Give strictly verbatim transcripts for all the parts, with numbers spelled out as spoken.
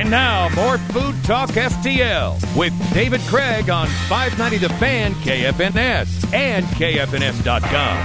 And now, more Food Talk F T L with David Craig on five ninety The Fan, K F N S, and K F N S dot com.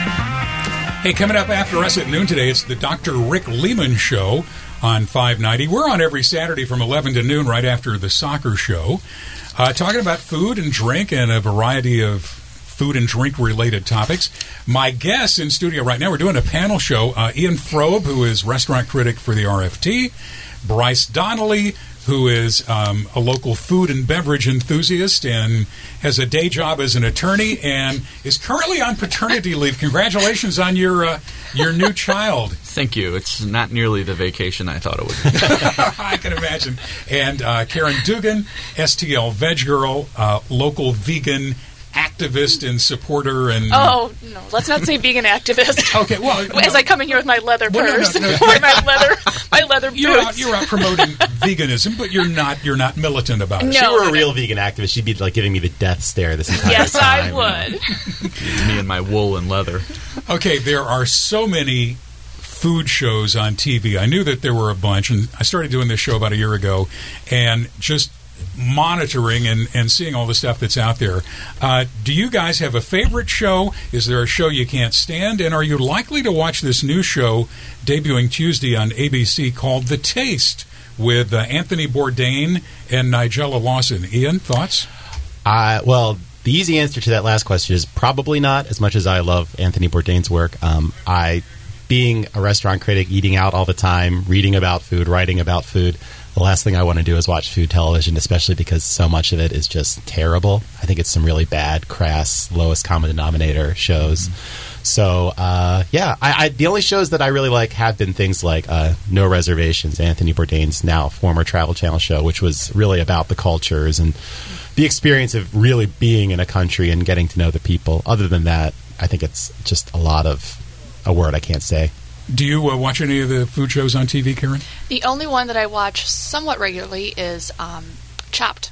Hey, coming up after us at noon today, it's the Doctor Rick Lehman Show on five ninety. We're on every Saturday from eleven to noon right after the soccer show, uh, talking about food and drink and a variety of food and drink-related topics. My guests in studio right now, we're doing a panel show. Uh, Ian Frobe, who is restaurant critic for the R F T. Bryce Donnelly, who is um, a local food and beverage enthusiast and has a day job as an attorney and is currently on paternity leave. Congratulations on your uh, your new child. Thank you. It's not nearly the vacation I thought it would be. I can imagine. And uh, Karen Dugan, S T L Veg Girl, uh, local vegan activist and supporter. And oh no, let's not say vegan activist. Okay, well, as no. I come in here with my leather well, purse, no, no, no. my leather, my leather you're boots. Out, you're out promoting veganism, but you're not. You're not militant about it. No, if she were a no, real no. vegan activist, she'd be like giving me the death stare this entire yes, time. I would. Me and my wool and leather. Okay, there are so many food shows on T V. I knew that there were a bunch, and I started doing this show about a year ago, and just monitoring and, and seeing all the stuff that's out there. Uh, do you guys have a favorite show? Is there a show you can't stand? And are you likely to watch this new show debuting Tuesday on A B C called The Taste with uh, Anthony Bourdain and Nigella Lawson? Ian, thoughts? Uh, well, the easy answer to that last question is probably not, as much as I love Anthony Bourdain's work. Um, I, being a restaurant critic, eating out all the time, reading about food, writing about food, the last thing I want to do is watch food television, especially because so much of it is just terrible. I think it's some really bad, crass, lowest common denominator shows. Mm-hmm. So, uh, yeah, I, I, the only shows that I really like have been things like uh, No Reservations, Anthony Bourdain's now former Travel Channel show, which was really about the cultures and the experience of really being in a country and getting to know the people. Other than that, I think it's just a lot of a word I can't say. Do you uh, watch any of the food shows on T V, Karen? The only one that I watch somewhat regularly is um, Chopped.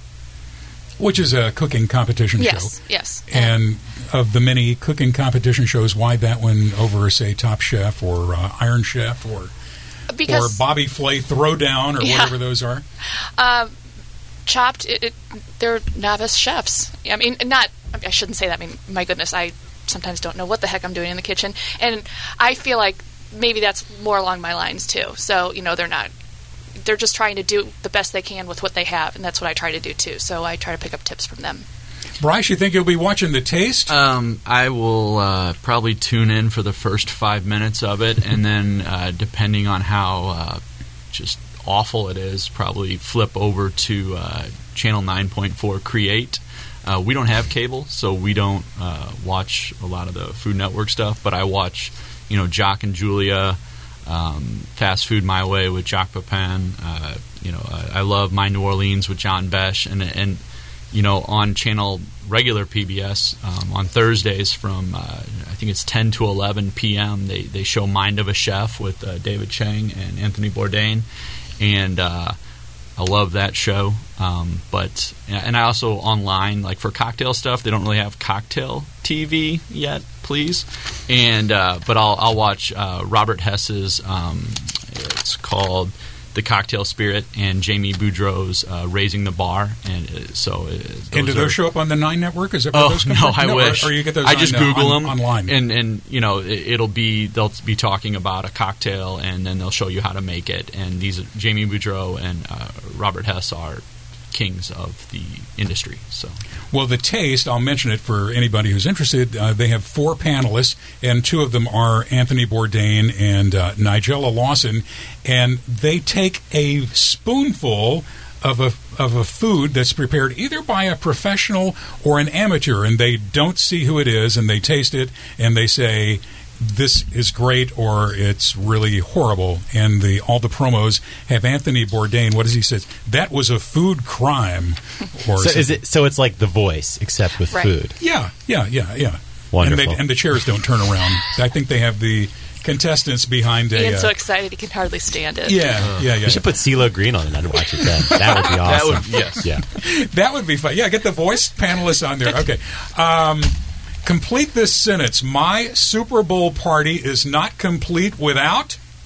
Which is a cooking competition yes, show. Yes, yes. And of the many cooking competition shows, why that one over, say, Top Chef or uh, Iron Chef or because, or Bobby Flay Throwdown or yeah. whatever those are? Um, Chopped, it, it, they're novice chefs. I mean, not, I shouldn't say that. I mean, my goodness, I sometimes don't know what the heck I'm doing in the kitchen. And I feel like maybe that's more along my lines, too. So, you know, they're not, they're just trying to do the best they can with what they have, and that's what I try to do, too. So I try to pick up tips from them. Bryce, you think you'll be watching The Taste? Um, I will uh, probably tune in for the first five minutes of it, and then uh, depending on how uh, just awful it is, probably flip over to uh, Channel nine point four Create. Uh, we don't have cable, so we don't uh, watch a lot of the Food Network stuff, but I watch, you know, Jock and Julia, um, Fast Food My Way with Jacques Pepin. Uh, you know, I, I love My New Orleans with John Besh, and and you know, on channel regular P B S um, on Thursdays from uh, I think it's ten to eleven p.m. They they show Mind of a Chef with uh, David Chang and Anthony Bourdain, and uh, I love that show. Um, but and I also online, like for cocktail stuff, they don't really have cocktail T V yet, please. And uh, but I'll I'll watch uh, Robert Hess's. Um, it's called The Cocktail Spirit, and Jamie Boudreau's uh, Raising the Bar. And uh, so, uh, those and do those are, show up on the Nine Network? Is that where oh those come no, from? I no, wish. Or, or you get those I on, just uh, Google on, them online, and and you know it, it'll be they'll be talking about a cocktail, and then they'll show you how to make it. And these Jamie Boudreau and uh, Robert Hess are kings of the industry. So, well, The Taste, I'll mention it for anybody who's interested. Uh, they have four panelists, and two of them are Anthony Bourdain and uh, Nigella Lawson, and they take a spoonful of a of a food that's prepared either by a professional or an amateur, and they don't see who it is, and they taste it, and they say, this is great or it's really horrible. And the all the promos have Anthony Bourdain, what does he say? That was a food crime. Or so, is it, so it's like The Voice, except with right. food. Yeah, yeah, yeah, yeah. Wonderful. And, they, and the chairs don't turn around. I think they have the contestants behind a... Ian's uh, so excited he can hardly stand it. Yeah, yeah, yeah. You should put CeeLo Green on it. I'd watch it then. That would be awesome. That would, yes. Yeah. That would be fun. Yeah, get the voice panelists on there. Okay. Um, complete this sentence. My Super Bowl party is not complete without...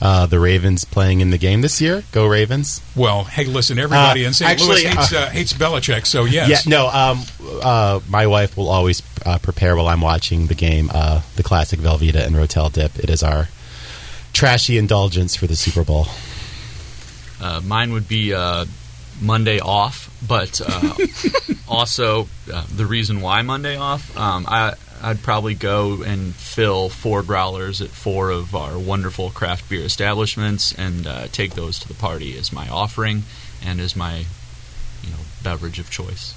uh, the Ravens playing in the game this year. Go Ravens! Well, hey, listen, everybody Uh, in Saint actually, Louis hates, uh, uh, hates Belichick, so yes. Yeah, no. Um, uh, my wife will always uh, prepare while I'm watching the game. Uh, the classic Velveeta and Rotel dip. It is our trashy indulgence for the Super Bowl. Uh, mine would be uh, Monday off, but uh, also uh, the reason why Monday off, um, I, I'd probably go and fill four growlers at four of our wonderful craft beer establishments and uh, take those to the party as my offering and as my, you know, beverage of choice.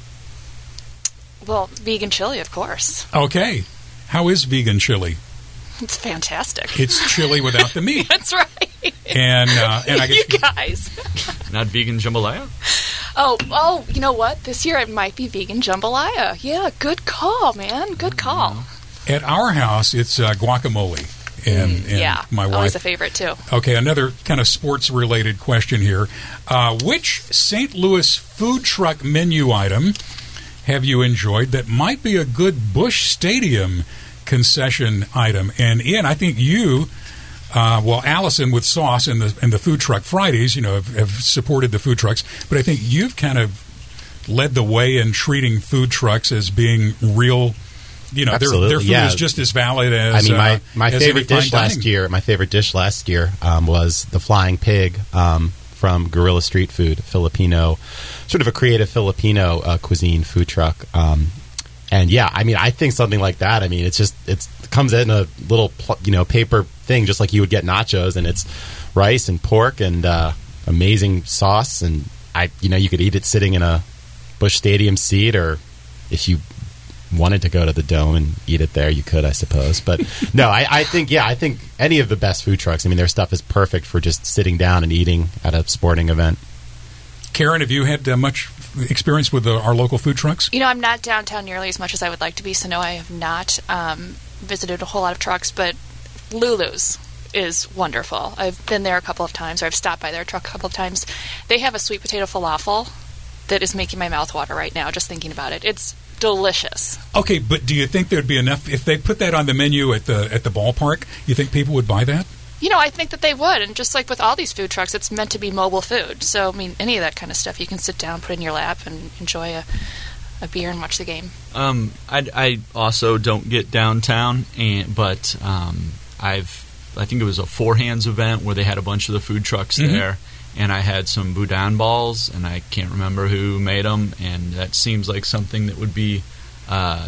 Well, vegan chili, of course. Okay. How is vegan chili? It's fantastic. It's chili without the meat. That's right. And uh, and I guess you guys. Not vegan jambalaya? Oh, oh, you know what? This year it might be vegan jambalaya. Yeah, good call, man. Good call. at our house it's uh, guacamole. And, and yeah, my wife. Always a favorite too. Okay, another kind of sports-related question here: uh, which Saint Louis food truck menu item have you enjoyed that might be a good Busch Stadium concession item? And Ian, I think you, uh, well, Allison with Sauce and the and the Food Truck Fridays, you know, have, have supported the food trucks, but I think you've kind of led the way in treating food trucks as being real. You know, their, their food yeah. is just as valid as. I mean, my, uh, my as favorite any dish fine last dining. year. My favorite dish last year um, was the flying pig um, from Guerrilla Street Food, Filipino, sort of a creative Filipino uh, cuisine food truck. Um, and yeah, I mean, I think something like that. I mean, it's just it's, it comes in a little pl- you know paper thing, just like you would get nachos, and it's rice and pork and uh, amazing sauce, and I you know you could eat it sitting in a Busch Stadium seat, or if you wanted to go to the Dome and eat it there, you could, I suppose. But no, I, I think, yeah, I think any of the best food trucks, I mean, their stuff is perfect for just sitting down and eating at a sporting event. Karen, have you had uh, much experience with uh, our local food trucks? You know, I'm not downtown nearly as much as I would like to be, so no, I have not um, visited a whole lot of trucks, but Lulu's is wonderful. I've been there a couple of times, or I've stopped by their truck a couple of times. They have a sweet potato falafel that is making my mouth water right now just thinking about it. It's delicious. Okay, but do you think there'd be enough if they put that on the menu at the at the ballpark? You think people would buy that? You know, I think that they would, and just like with all these food trucks, it's meant to be mobile food. So, I mean, any of that kind of stuff, you can sit down, put in your lap, and enjoy a, a beer and watch the game. Um, I, I also don't get downtown, and but um, I've I think it was a Four Hands event where they had a bunch of the food trucks Mhm. there. And I had some boudin balls, and I can't remember who made them, and that seems like something that would be uh,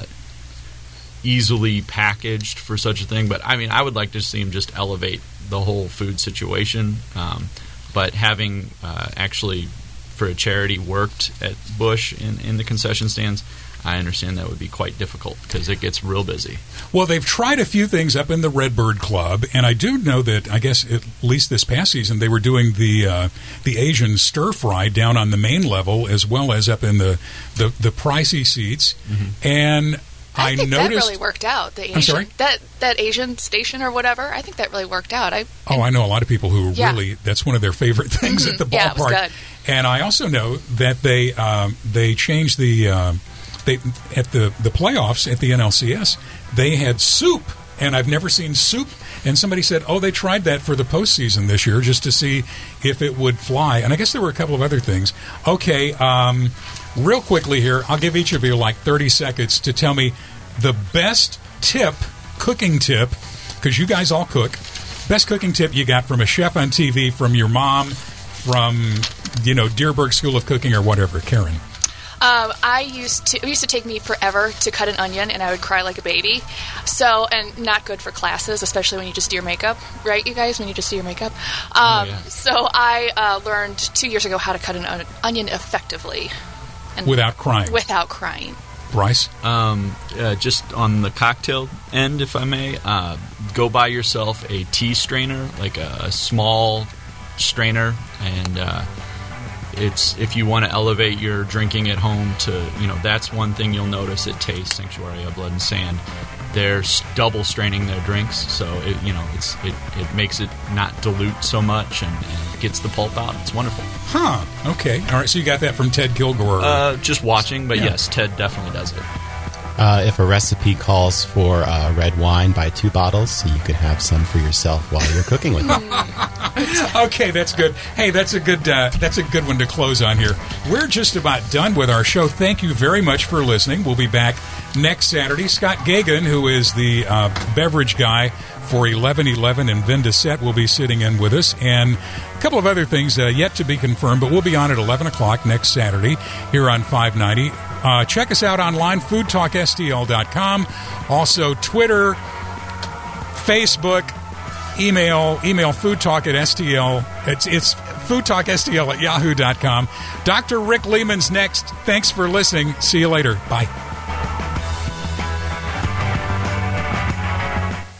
easily packaged for such a thing. But, I mean, I would like to see them just elevate the whole food situation. Um, but having uh, actually, for a charity, worked at Busch in, in the concession stands, I understand that would be quite difficult because it gets real busy. Well, they've tried a few things up in the Redbird Club, and I do know that, I guess, at least this past season, they were doing the uh, the Asian stir-fry down on the main level as well as up in the, the, the pricey seats. Mm-hmm. And I, I think noticed... that really worked out. The Asian, I'm sorry? That, that Asian station or whatever, I think that really worked out. I Oh, I know a lot of people who Yeah. really, that's one of their favorite things Mhm. at the Yeah, it was ballpark. good. And I also know that they um, they changed the... Uh, They, at the, the playoffs at the N L C S, they had soup, and I've never seen soup. And somebody said, oh, they tried that for the postseason this year just to see if it would fly. And I guess there were a couple of other things. Okay, um, real quickly here, I'll give each of you like thirty seconds to tell me the best tip, cooking tip, because you guys all cook, best cooking tip you got from a chef on T V, from your mom, from, you know, Dearborn School of Cooking or whatever. Karen. Um, I used to. It used to take me forever to cut an onion, and I would cry like a baby. So, and not good for classes, especially when you just do your makeup, right, you guys? When you just do your makeup. Um, Oh, yeah. So I uh, learned two years ago how to cut an on- onion effectively, and Without crying. without crying. Bryce? Um, uh, just on the cocktail end, if I may, uh, go buy yourself a tea strainer, like a, a small strainer, and uh, it's if you want to elevate your drinking at home to, you know, that's one thing you'll notice at Taste Sanctuary of Blood and Sand. They're s- double straining their drinks, so it, you know, it's it, it makes it not dilute so much and, and gets the pulp out. It's wonderful. Huh. Okay. All right. So you got that from Ted Kilgore. Uh, just watching, but Yeah. yes, Ted definitely does it. Uh, if a recipe calls for uh, red wine, buy two bottles so you could have some for yourself while you're cooking with it. Okay, that's good. Hey, that's a good uh, that's a good one to close on here. We're just about done with our show. Thank you very much for listening. We'll be back next Saturday. Scott Gagan, who is the uh, beverage guy for eleven eleven and Vendicette, will be sitting in with us, and a couple of other things uh, yet to be confirmed, but we'll be on at eleven o'clock next Saturday here on five ninety. Uh, check us out online, food talk S T L dot com. Also, Twitter, Facebook, email, email foodtalk at S T L. It's, it's foodtalkstl at yahoo dot com. Doctor Rick Lehman's next. Thanks for listening. See you later. Bye.